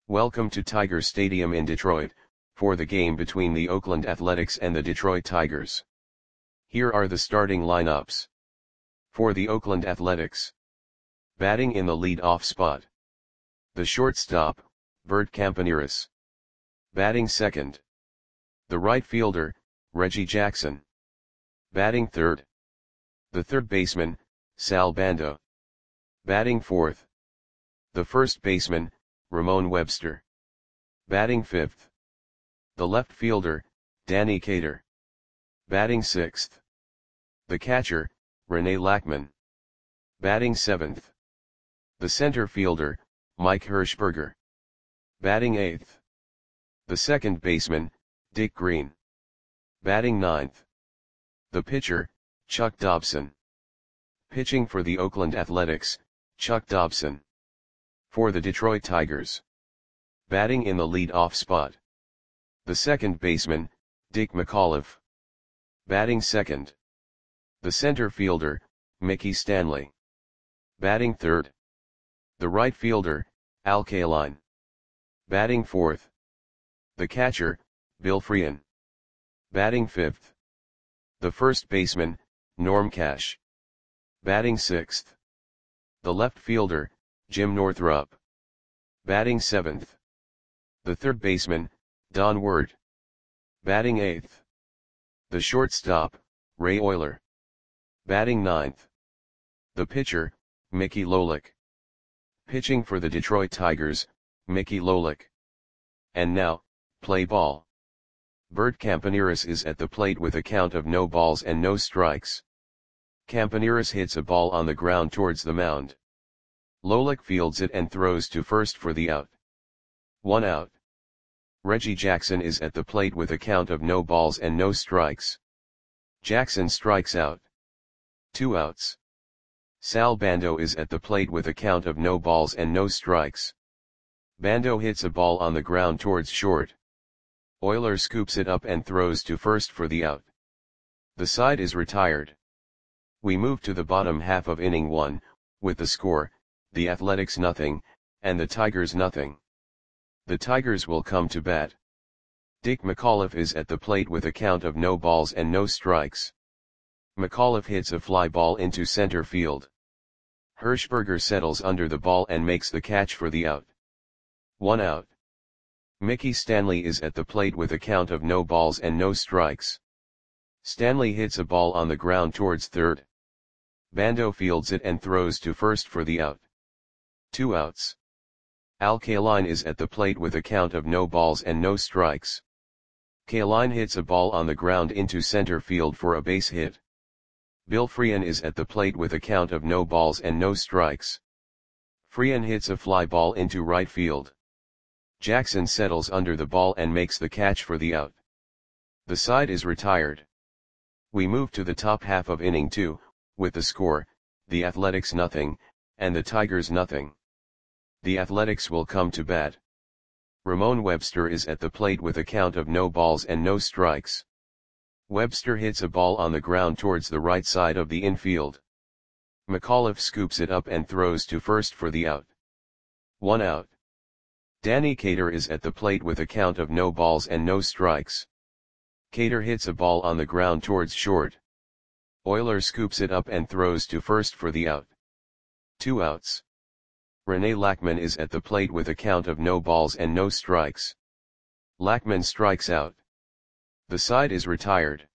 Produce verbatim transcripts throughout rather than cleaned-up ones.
Welcome to Tiger Stadium in Detroit, for the game between the Oakland Athletics and the Detroit Tigers. Here are the starting lineups. For the Oakland Athletics. Batting in the lead-off spot. The shortstop, Bert Campaneris. Batting second. The right fielder, Reggie Jackson. Batting third. The third baseman, Sal Bando. Batting fourth. The first baseman, Ramon Webster. Batting fifth. The left fielder, Danny Cater. Batting sixth. The catcher, Rene Lackman. Batting seventh. The center fielder, Mike Hirschberger. Batting eighth. The second baseman, Dick Green. Batting ninth. The pitcher, Chuck Dobson. Pitching for the Oakland Athletics, Chuck Dobson. For the Detroit Tigers. Batting in the lead-off spot. The second baseman, Dick McAuliffe. Batting second. The center fielder, Mickey Stanley. Batting third. The right fielder, Al Kaline. Batting fourth. The catcher, Bill Freehan. Batting fifth. The first baseman, Norm Cash. Batting sixth. The left fielder, Jim Northrup. Batting seventh. The third baseman, Don Ward. Batting eighth. The shortstop, Ray Oyler. Batting ninth. The pitcher, Mickey Lolich. Pitching for the Detroit Tigers, Mickey Lolich. And now, play ball. Bert Campaneris is at the plate with a count of no balls and no strikes. Campaneris hits a ball on the ground towards the mound. Lolich fields it and throws to first for the out. One out. Reggie Jackson is at the plate with a count of no balls and no strikes. Jackson strikes out. Two outs. Sal Bando is at the plate with a count of no balls and no strikes. Bando hits a ball on the ground towards short. Oyler scoops it up and throws to first for the out. The side is retired. We move to the bottom half of inning one, with the score, the Athletics nothing, and the Tigers nothing. The Tigers will come to bat. Dick McAuliffe is at the plate with a count of no balls and no strikes. McAuliffe hits a fly ball into center field. Hirschberger settles under the ball and makes the catch for the out. One out. Mickey Stanley is at the plate with a count of no balls and no strikes. Stanley hits a ball on the ground towards third. Bando fields it and throws to first for the out. Two outs. Al Kaline is at the plate with a count of no balls and no strikes. Kaline hits a ball on the ground into center field for a base hit. Bill Freehan is at the plate with a count of no balls and no strikes. Freehan hits a fly ball into right field. Jackson settles under the ball and makes the catch for the out. The side is retired. We move to the top half of inning two, with the score, the Athletics nothing, and the Tigers nothing. The Athletics will come to bat. Ramon Webster is at the plate with a count of no balls and no strikes. Webster hits a ball on the ground towards the right side of the infield. McAuliffe scoops it up and throws to first for the out. One out. Danny Cater is at the plate with a count of no balls and no strikes. Cater hits a ball on the ground towards short. Oyler scoops it up and throws to first for the out. Two outs. Rene Lackman is at the plate with a count of no balls and no strikes. Lackman strikes out. The side is retired.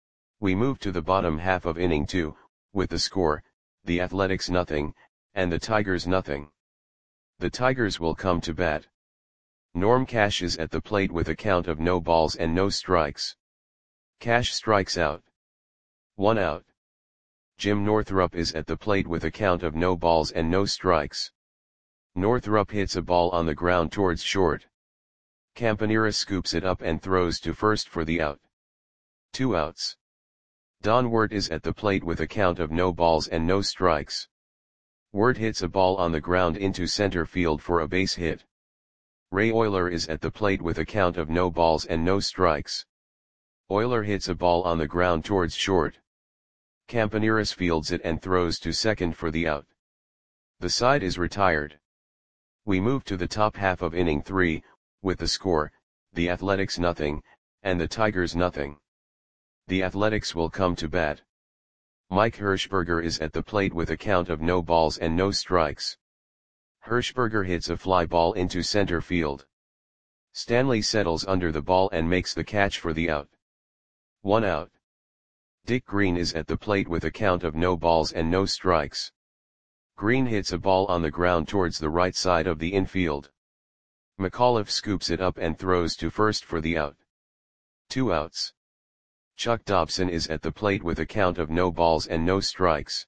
We move to the bottom half of inning two, with the score, the Athletics nothing, and the Tigers nothing. The Tigers will come to bat. Norm Cash is at the plate with a count of no balls and no strikes. Cash strikes out. One out. Jim Northrup is at the plate with a count of no balls and no strikes. Northrup hits a ball on the ground towards short. Campaneris scoops it up and throws to first for the out. Two outs. Don Ward is at the plate with a count of no balls and no strikes. Ward hits a ball on the ground into center field for a base hit. Ray Oyler is at the plate with a count of no balls and no strikes. Oyler hits a ball on the ground towards short. Campaneris fields it and throws to second for the out. The side is retired. We move to the top half of inning three, with the score, the Athletics nothing, and the Tigers nothing. The Athletics will come to bat. Mike Hirschberger is at the plate with a count of no balls and no strikes. Hirschberger hits a fly ball into center field. Stanley settles under the ball and makes the catch for the out. One out. Dick Green is at the plate with a count of no balls and no strikes. Green hits a ball on the ground towards the right side of the infield. McAuliffe scoops it up and throws to first for the out. Two outs. Chuck Dobson is at the plate with a count of no balls and no strikes.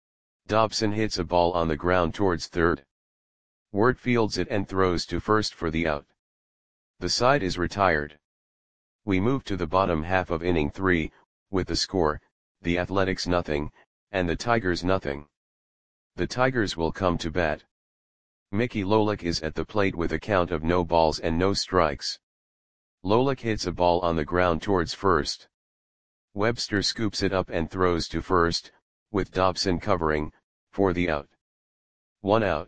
Dobson hits a ball on the ground towards third. Wirt fields it and throws to first for the out. The side is retired. We move to the bottom half of inning three, with the score, the Athletics nothing, and the Tigers nothing. The Tigers will come to bat. Mickey Lolich is at the plate with a count of no balls and no strikes. Lolich hits a ball on the ground towards first. Webster scoops it up and throws to first, with Dobson covering, for the out. One out.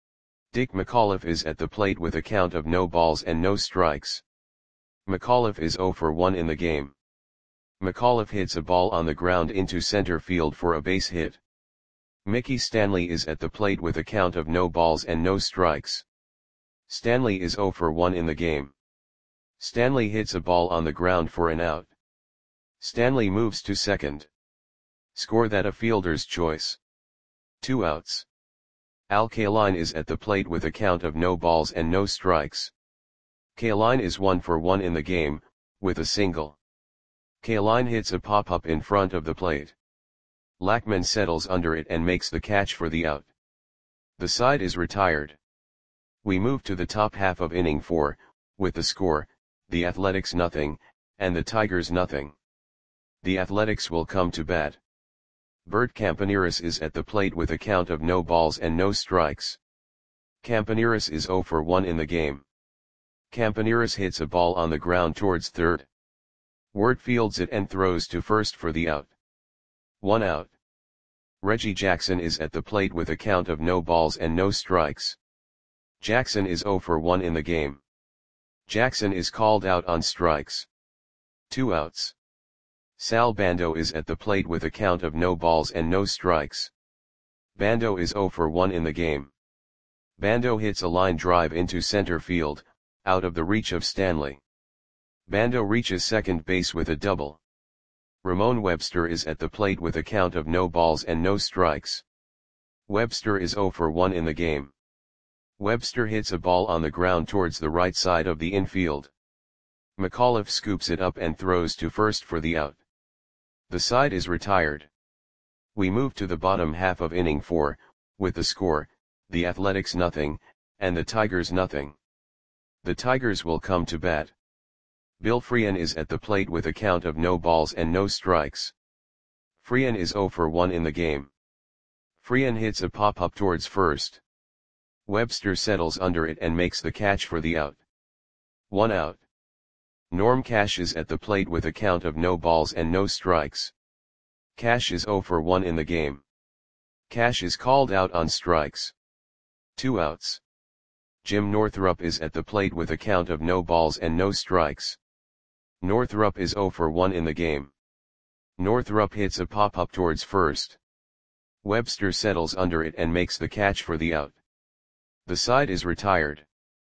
Dick McAuliffe is at the plate with a count of no balls and no strikes. McAuliffe is zero for one in the game. McAuliffe hits a ball on the ground into center field for a base hit. Mickey Stanley is at the plate with a count of no balls and no strikes. Stanley is zero for one in the game. Stanley hits a ball on the ground for an out. Stanley moves to second. Score that a fielder's choice. Two outs. Al Kaline is at the plate with a count of no balls and no strikes. Kaline is one for one in the game, with a single. Kaline hits a pop-up in front of the plate. Lackman settles under it and makes the catch for the out. The side is retired. We move to the top half of inning four, with the score, the Athletics nothing, and the Tigers nothing. The Athletics will come to bat. Bert Campaneris is at the plate with a count of no balls and no strikes. Campaneris is zero for one in the game. Campaneris hits a ball on the ground towards third. Wirt fields it and throws to first for the out. One out. Reggie Jackson is at the plate with a count of no balls and no strikes. Jackson is zero for one in the game. Jackson is called out on strikes. Two outs. Sal Bando is at the plate with a count of no balls and no strikes. Bando is zero for one in the game. Bando hits a line drive into center field, out of the reach of Stanley. Bando reaches second base with a double. Ramon Webster is at the plate with a count of no balls and no strikes. Webster is zero for one in the game. Webster hits a ball on the ground towards the right side of the infield. McAuliffe scoops it up and throws to first for the out. The side is retired. We move to the bottom half of inning four, with the score, the Athletics nothing, and the Tigers nothing. The Tigers will come to bat. Bill Freehan is at the plate with a count of no balls and no strikes. Freehan is zero for one in the game. Freehan hits a pop-up towards first. Webster settles under it and makes the catch for the out. One out. Norm Cash is at the plate with a count of no balls and no strikes. Cash is zero for one in the game. Cash is called out on strikes. Two outs. Jim Northrup is at the plate with a count of no balls and no strikes. Northrup is zero for one in the game. Northrup hits a pop-up towards first. Webster settles under it and makes the catch for the out. The side is retired.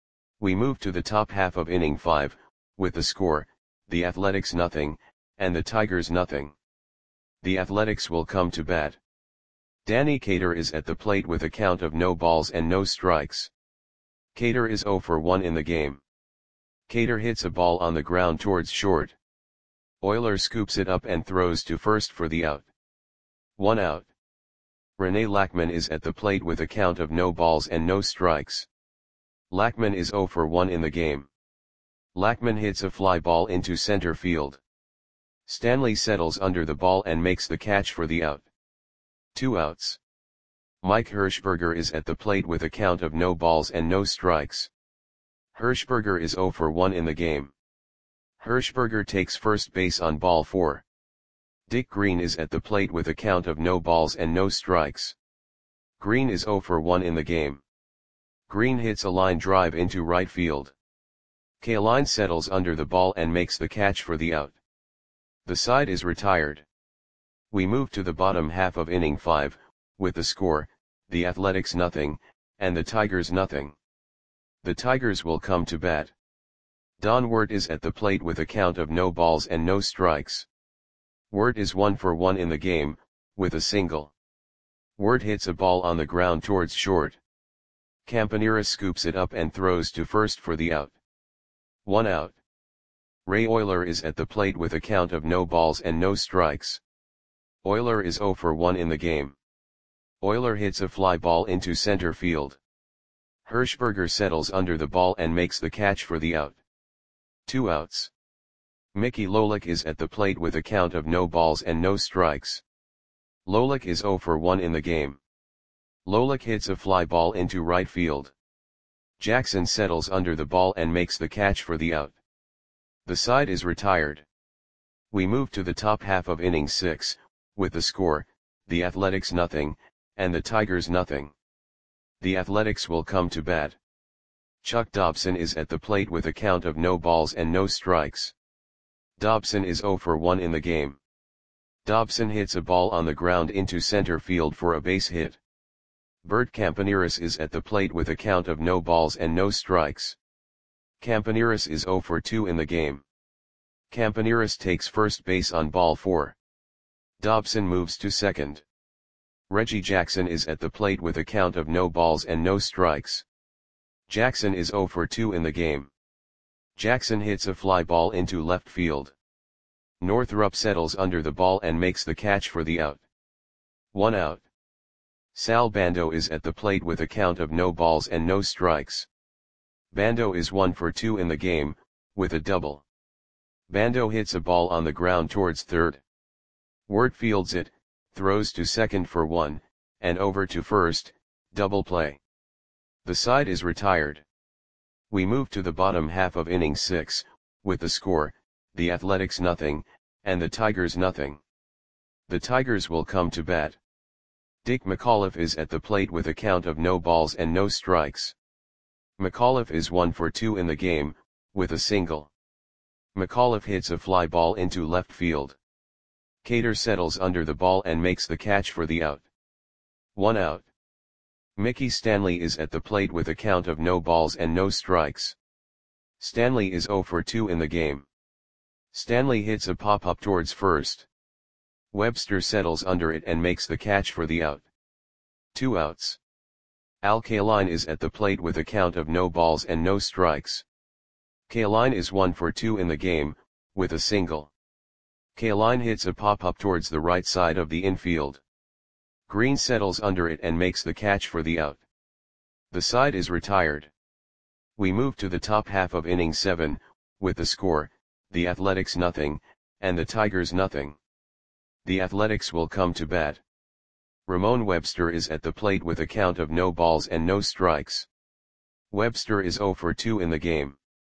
We move to the top half of inning five, with the score, the Athletics nothing, and the Tigers nothing. The Athletics will come to bat. Danny Cater is at the plate with a count of no balls and no strikes. Cater is zero for one in the game. Cater hits a ball on the ground towards short. Euler scoops it up and throws to first for the out. One out. Rene Lackman is at the plate with a count of no balls and no strikes. Lackman is zero for one in the game. Lackman hits a fly ball into center field. Stanley settles under the ball and makes the catch for the out. Two outs. Mike Hirschberger is at the plate with a count of no balls and no strikes. Hirschberger is zero for one in the game. Hirschberger takes first base on ball four. Dick Green is at the plate with a count of no balls and no strikes. Green is zero for one in the game. Green hits a line drive into right field. Kaline settles under the ball and makes the catch for the out. The side is retired. We move to the bottom half of inning five, with the score, the Athletics nothing, and the Tigers nothing. The Tigers will come to bat. Don Wirt is at the plate with a count of no balls and no strikes. Wirt is one for one in the game, with a single. Wirt hits a ball on the ground towards short. Campaneris scoops it up and throws to first for the out. One out. Ray Oyler is at the plate with a count of no balls and no strikes. Oyler is zero for one in the game. Oyler hits a fly ball into center field. Hirschberger settles under the ball and makes the catch for the out. Two outs. Mickey Lolich is at the plate with a count of no balls and no strikes. Lolich is zero for one in the game. Lolich hits a fly ball into right field. Jackson settles under the ball and makes the catch for the out. The side is retired. We move to the top half of inning six, with the score, the Athletics nothing, and the Tigers nothing. The Athletics will come to bat. Chuck Dobson is at the plate with a count of no balls and no strikes. Dobson is zero for one in the game. Dobson hits a ball on the ground into center field for a base hit. Bert Campaneris is at the plate with a count of no balls and no strikes. Campaneris is zero for two in the game. Campaneris takes first base on ball four. Dobson moves to second. Reggie Jackson is at the plate with a count of no balls and no strikes. Jackson is zero for two in the game. Jackson hits a fly ball into left field. Northrup settles under the ball and makes the catch for the out. One out. Sal Bando is at the plate with a count of no balls and no strikes. Bando is one for two in the game, with a double. Bando hits a ball on the ground towards third. Wirt fields it, throws to second for one, and over to first, double play. The side is retired. We move to the bottom half of inning six, with the score, the Athletics nothing, and the Tigers nothing. The Tigers will come to bat. Dick McAuliffe is at the plate with a count of no balls and no strikes. McAuliffe is one for two in the game, with a single. McAuliffe hits a fly ball into left field. Cater settles under the ball and makes the catch for the out. One out. Mickey Stanley is at the plate with a count of no balls and no strikes. Stanley is zero for two in the game. Stanley hits a pop-up towards first. Webster settles under it and makes the catch for the out. Two outs. Al Kaline is at the plate with a count of no balls and no strikes. Kaline is one for two in the game, with a single. Kaline hits a pop-up towards the right side of the infield. Green settles under it and makes the catch for the out. The side is retired. We move to the top half of inning seven, with the score, the Athletics nothing, and the Tigers nothing. The Athletics will come to bat. Ramon Webster is at the plate with a count of no balls and no strikes. Webster is zero for two in the game.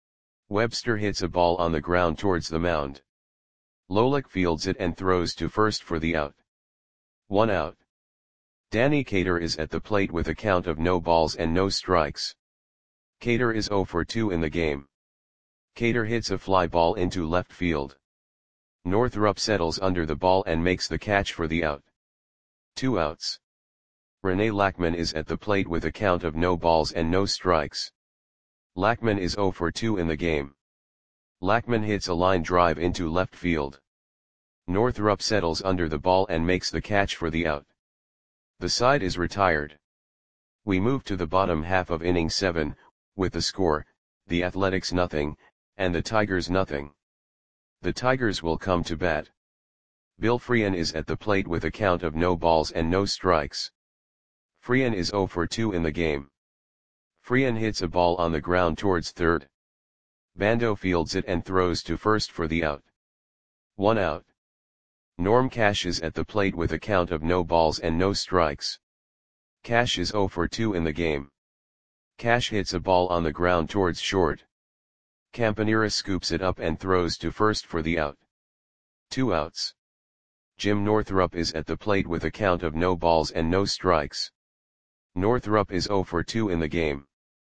Webster hits a ball on the ground towards the mound. Lolich fields it and throws to first for the out. One out. Danny Cater is at the plate with a count of no balls and no strikes. Cater is zero for two in the game. Cater hits a fly ball into left field. Northrup settles under the ball and makes the catch for the out. Two outs. Rene Lackman is at the plate with a count of no balls and no strikes. Lackman is zero for two in the game. Lackman hits a line drive into left field. Northrup settles under the ball and makes the catch for the out. The side is retired. We move to the bottom half of inning seven, with the score, the Athletics nothing, and the Tigers nothing. The Tigers will come to bat. Bill Freehan is at the plate with a count of no balls and no strikes. Freehan is zero for two in the game. Freehan hits a ball on the ground towards third. Bando fields it and throws to first for the out. One out. Norm Cash is at the plate with a count of no balls and no strikes. Cash is zero for two in the game. Cash hits a ball on the ground towards short. Campaneris scoops it up and throws to first for the out. Two outs. Jim Northrup is at the plate with a count of no balls and no strikes. Northrup is zero for two in the game.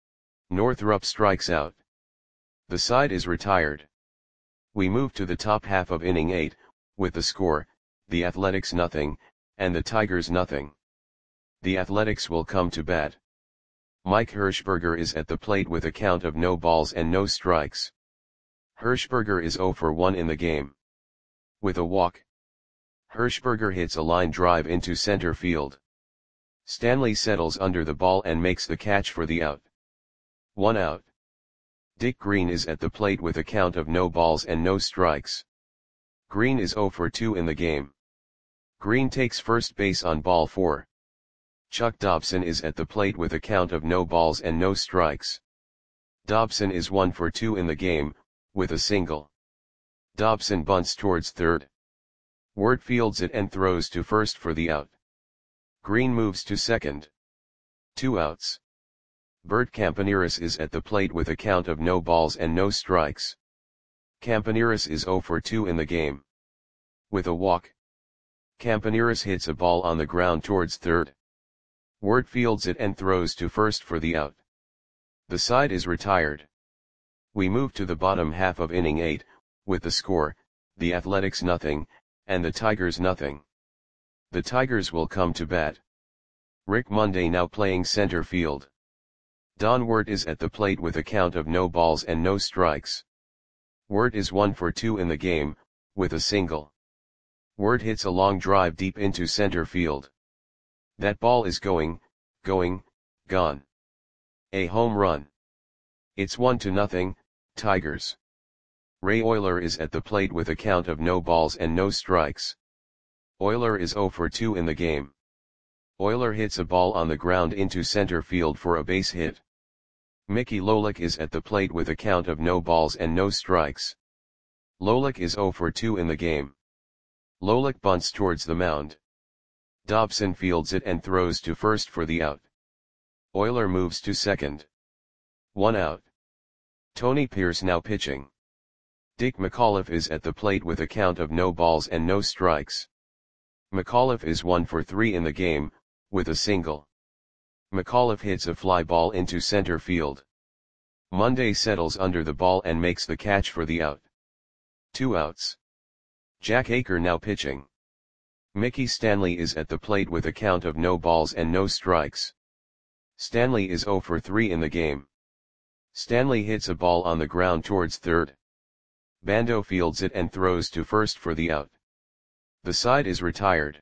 Northrup strikes out. The side is retired. We move to the top half of inning eight, with the score, the Athletics nothing, and the Tigers nothing. The Athletics will come to bat. Mike Hirschberger is at the plate with a count of no balls and no strikes. Hirschberger is zero for one in the game. With a walk, Hirschberger hits a line drive into center field. Stanley settles under the ball and makes the catch for the out. One out. Dick Green is at the plate with a count of no balls and no strikes. Green is zero for two in the game. Green takes first base on ball four. Chuck Dobson is at the plate with a count of no balls and no strikes. Dobson is one for two in the game, with a single. Dobson bunts towards third. Wirt fields it and throws to first for the out. Green moves to second. Two outs. Bert Campaneris is at the plate with a count of no balls and no strikes. Campaneris is zero for two in the game. With a walk, Campaneris hits a ball on the ground towards third. Wirt fields it and throws to first for the out. The side is retired. We move to the bottom half of inning eight, with the score, the Athletics nothing, and the Tigers nothing. The Tigers will come to bat. Rick Monday now playing center field. Don Wirt is at the plate with a count of no balls and no strikes. Wirt is one for two in the game, with a single. Wirt hits a long drive deep into center field. That ball is going, going, gone. A home run. It's one to nothing, Tigers. Ray Oyler is at the plate with a count of no balls and no strikes. Oyler is zero for two in the game. Oyler hits a ball on the ground into center field for a base hit. Mickey Lolich is at the plate with a count of no balls and no strikes. Lolich is zero for two in the game. Lolich bunts towards the mound. Dobson fields it and throws to first for the out. Oyler moves to second. One out. Tony Pierce now pitching. Dick McAuliffe is at the plate with a count of no balls and no strikes. McAuliffe is one for three in the game, with a single. McAuliffe hits a fly ball into center field. Monday settles under the ball and makes the catch for the out. Two outs. Jack Aker now pitching. Mickey Stanley is at the plate with a count of no balls and no strikes. Stanley is zero for three in the game. Stanley hits a ball on the ground towards third. Bando fields it and throws to first for the out. The side is retired.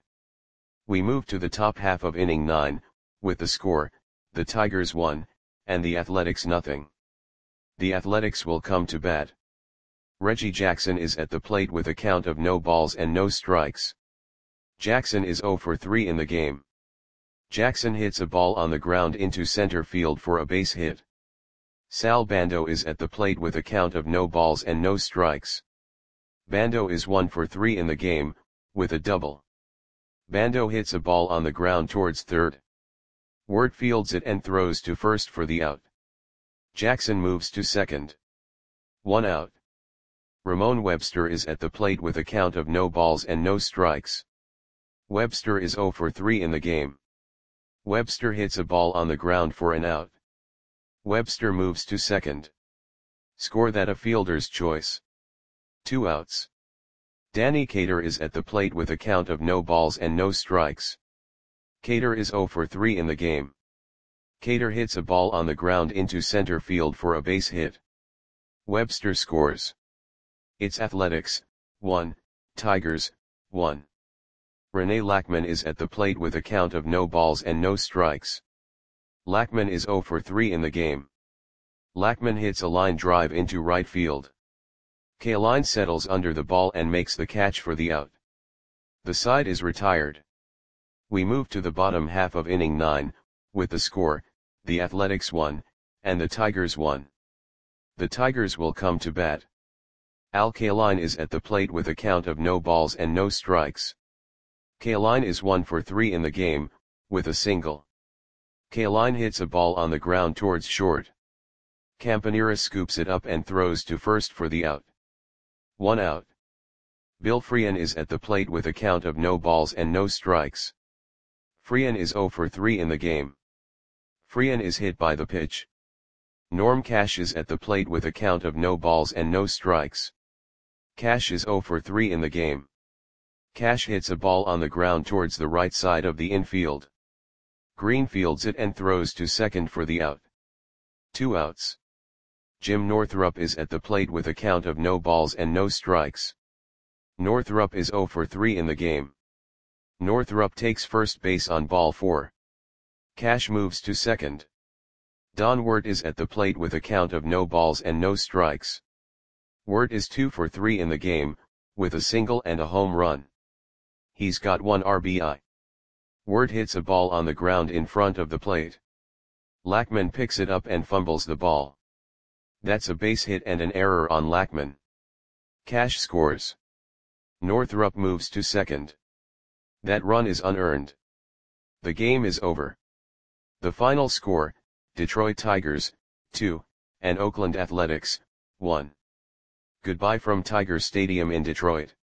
We move to the top half of inning nine, with the score, the Tigers one, and the Athletics nothing. The Athletics will come to bat. Reggie Jackson is at the plate with a count of no balls and no strikes. Jackson is zero for three in the game. Jackson hits a ball on the ground into center field for a base hit. Sal Bando is at the plate with a count of no balls and no strikes. Bando is one for three in the game, with a double. Bando hits a ball on the ground towards third. Wirt fields it and throws to first for the out. Jackson moves to second. One out. Ramon Webster is at the plate with a count of no balls and no strikes. Webster is zero for three in the game. Webster hits a ball on the ground for an out. Webster moves to second. Score that a fielder's choice. Two outs. Danny Cater is at the plate with a count of no balls and no strikes. Cater is zero for three in the game. Cater hits a ball on the ground into center field for a base hit. Webster scores. It's Athletics, one, Tigers, one. Rene Lackman is at the plate with a count of no balls and no strikes. Lackman is zero for three in the game. Lackman hits a line drive into right field. Kaline settles under the ball and makes the catch for the out. The side is retired. We move to the bottom half of inning nine, with the score, the Athletics one, and the Tigers one. The Tigers will come to bat. Al Kaline is at the plate with a count of no balls and no strikes. Kaline is one for three in the game, with a single. Kaline hits a ball on the ground towards short. Campaneris scoops it up and throws to first for the out. One out. Bill Freehan is at the plate with a count of no balls and no strikes. Freehan is zero for three in the game. Freehan is hit by the pitch. Norm Cash is at the plate with a count of no balls and no strikes. Cash is zero for three in the game. Cash hits a ball on the ground towards the right side of the infield. Green fields it and throws to second for the out. Two outs. Jim Northrup is at the plate with a count of no balls and no strikes. Northrup is zero for three in the game. Northrup takes first base on ball four. Cash moves to second. Don Wirt is at the plate with a count of no balls and no strikes. Wirt is two for three in the game, with a single and a home run. He's got one R B I. Wirt hits a ball on the ground in front of the plate. Lackman picks it up and fumbles the ball. That's a base hit and an error on Lackman. Cash scores. Northrup moves to second. That run is unearned. The game is over. The final score, Detroit Tigers, two, and Oakland Athletics, one. Goodbye from Tiger Stadium in Detroit.